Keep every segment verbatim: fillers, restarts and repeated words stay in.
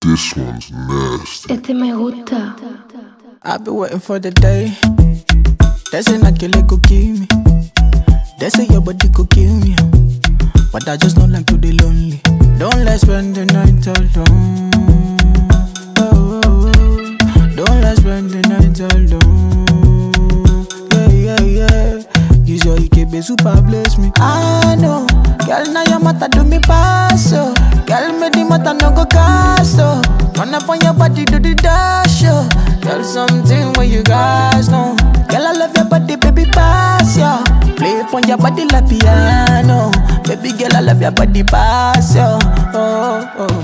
This one's nasty. Este me gusta. I've been waiting for the day. They say not kill it could kill me. They say your body could kill me. But I just don't like to be lonely. Don't let's spend the night alone. Oh, oh, oh. Don't let's spend the night alone. Yeah, yeah, yeah. Use your I K B super bless me. I know. Girl, now your mata do me pass, oh. Girl, me the mata no go cast, oh. Run up on your body, do the dash, oh. Girl, something where you guys know. Girl, I love your body, baby, pass, yeah. Play on your body like piano. Baby girl, I love your body, pass, yeah. Oh, oh.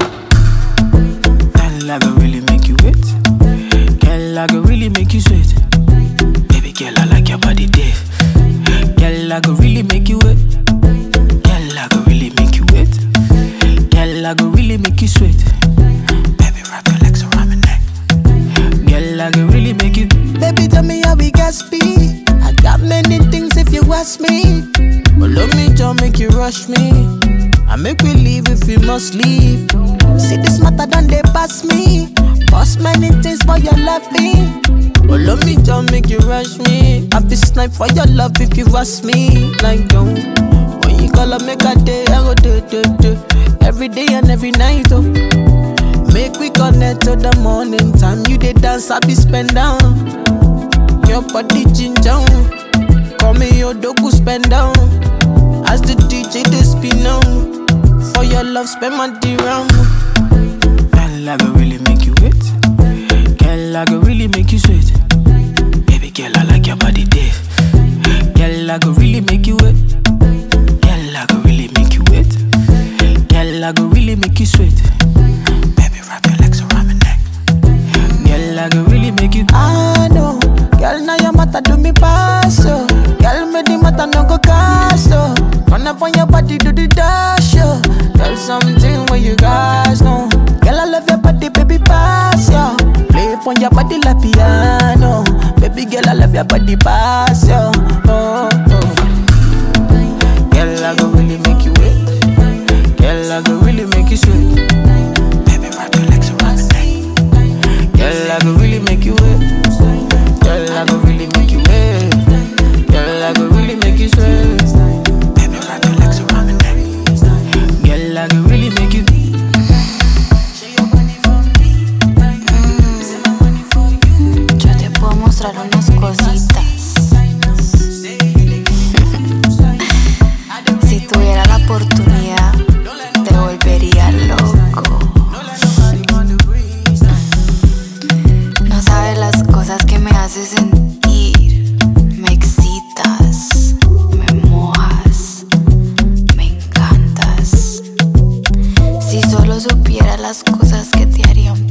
Girl, I go really make you wet. Girl, I go really make you sweat. Baby girl, I like your body, dead. Girl, I go really make you wet. Girl, I go really make you wet. Girl, I go really make you sweat. Baby, wrap your legs around my neck. Girl, I go really make you. Baby, tell me how we got speed. I got many things if you ask me. But love me, don't make you rush me. I make we leave if we must leave. See this matter done they pass me. Bust many things for your loving. But love me, don't make you rush me. I be snipe for your love if you ask me. Like don't. When you call up, make a day, I go do, do, do. Every day and every night, oh. Make we connect to the morning time. You dey dance, I be spend down. Your body ginger. Call me your dogu spend down. As the D J they spin on. For your love, spend my dirham. Girl, I go really make you wet. Girl, I go really make you sweat. Baby girl, I like your body dead. Girl, I go really make you wet. Girl, I go really make you wet. Girl, I go really make you sweat. Baby, wrap your legs around my neck. Girl, I go really make you. I know. Girl, now your mata do me pass, oh. Girl, me the mata no go cast, oh. Run up on your body, do the dash, oh. Girl, something where you guys know. Girl, I love your body, baby, pass, yeah. Play on your body like piano. Baby girl, I love your body, pass, yeah. Oh, oh. Girl, I go really make you wet. Girl, I go really make you sweat. Baby, wrap your legs around the neck. Girl, I go really make you wet. Girl, I go really make you wet. Girl, I go really make you sweat. Baby, wrap your legs around my neck. Girl, I go really make you. Yo te puedo mostrar unas cositas. Si tuviera la oportunidad, te volvería loco. No sabes las cosas que me haces sentir. Me excitas, me mojas, me encantas. Si solo supiera las cosas que te harían